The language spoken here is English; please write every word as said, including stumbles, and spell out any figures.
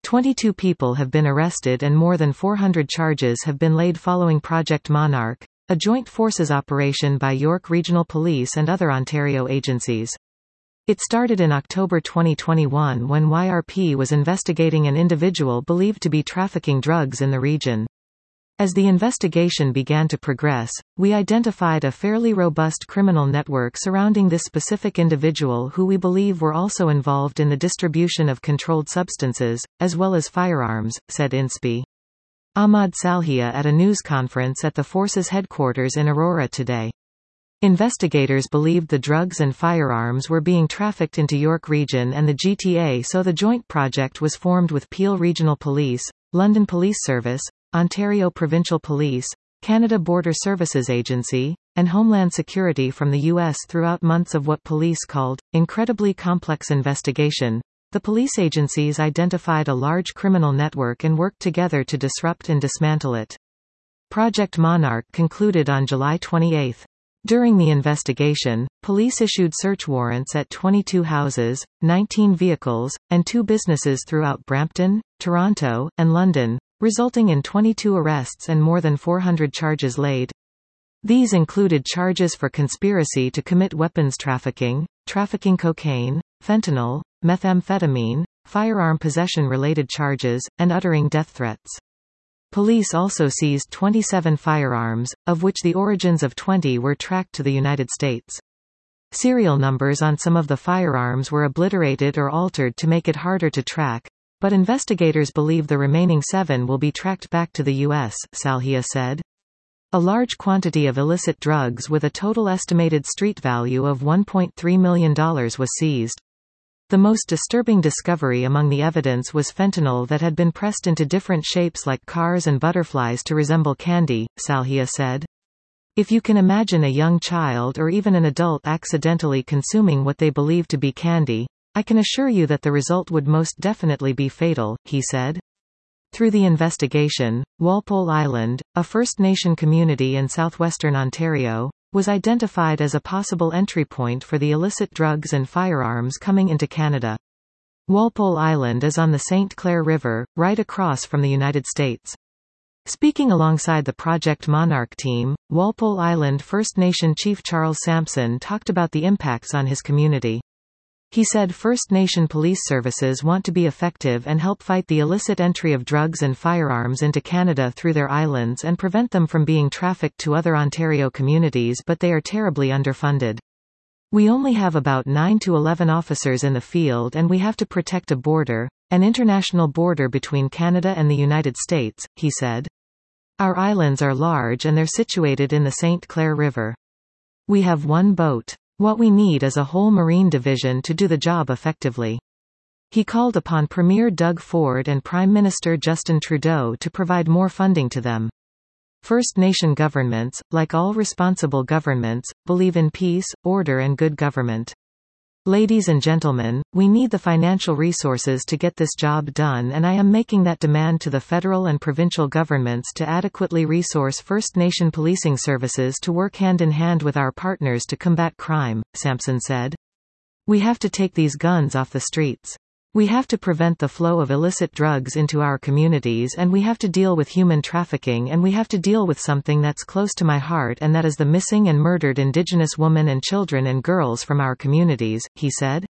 twenty-two people have been arrested and more than four hundred charges have been laid following Project Monarch, a joint forces operation by York Regional Police and other Ontario agencies. It started in October twenty twenty-one when Y R P was investigating an individual believed to be trafficking drugs in the region. As the investigation began to progress, we identified a fairly robust criminal network surrounding this specific individual who we believe were also involved in the distribution of controlled substances, as well as firearms, said INSPI. Ahmad Salhia at a news conference at the force's headquarters in Aurora today. Investigators believed the drugs and firearms were being trafficked into York Region and the G T A, so the joint project was formed with Peel Regional Police, London Police Service, Ontario Provincial Police, Canada Border Services Agency, and Homeland Security from the U S. Throughout months of what police called incredibly complex investigation, the police agencies identified a large criminal network and worked together to disrupt and dismantle it. Project Monarch concluded on July twenty-eighth. During the investigation, police issued search warrants at twenty-two houses, nineteen vehicles, and two businesses throughout Brampton, Toronto, and London, resulting in twenty-two arrests and more than four hundred charges laid. These included charges for conspiracy to commit weapons trafficking, trafficking cocaine, fentanyl, methamphetamine, firearm possession-related charges, and uttering death threats. Police also seized twenty-seven firearms, of which the origins of twenty were tracked to the United States. Serial numbers on some of the firearms were obliterated or altered to make it harder to track, but investigators believe the remaining seven will be tracked back to the U S, Salhia said. A large quantity of illicit drugs with a total estimated street value of one point three million dollars was seized. The most disturbing discovery among the evidence was fentanyl that had been pressed into different shapes like cars and butterflies to resemble candy, Salhia said. If you can imagine a young child or even an adult accidentally consuming what they believe to be candy, I can assure you that the result would most definitely be fatal, he said. Through the investigation, Walpole Island, a First Nation community in southwestern Ontario, was identified as a possible entry point for the illicit drugs and firearms coming into Canada. Walpole Island is on the Saint Clair River, right across from the United States. Speaking alongside the Project Monarch team, Walpole Island First Nation Chief Charles Sampson talked about the impacts on his community. He said First Nation police services want to be effective and help fight the illicit entry of drugs and firearms into Canada through their islands and prevent them from being trafficked to other Ontario communities, but they are terribly underfunded. We only have about nine to eleven officers in the field and we have to protect a border, an international border between Canada and the United States, he said. Our islands are large and they're situated in the Saint Clair River. We have one boat. What we need is a whole Marine division to do the job effectively. He called upon Premier Doug Ford and Prime Minister Justin Trudeau to provide more funding to them. First Nation governments, like all responsible governments, believe in peace, order and good government. Ladies and gentlemen, we need the financial resources to get this job done, and I am making that demand to the federal and provincial governments to adequately resource First Nation policing services to work hand in hand with our partners to combat crime, Sampson said. We have to take these guns off the streets. We have to prevent the flow of illicit drugs into our communities, and we have to deal with human trafficking, and we have to deal with something that's close to my heart, and that is the missing and murdered Indigenous women and children and girls from our communities, he said.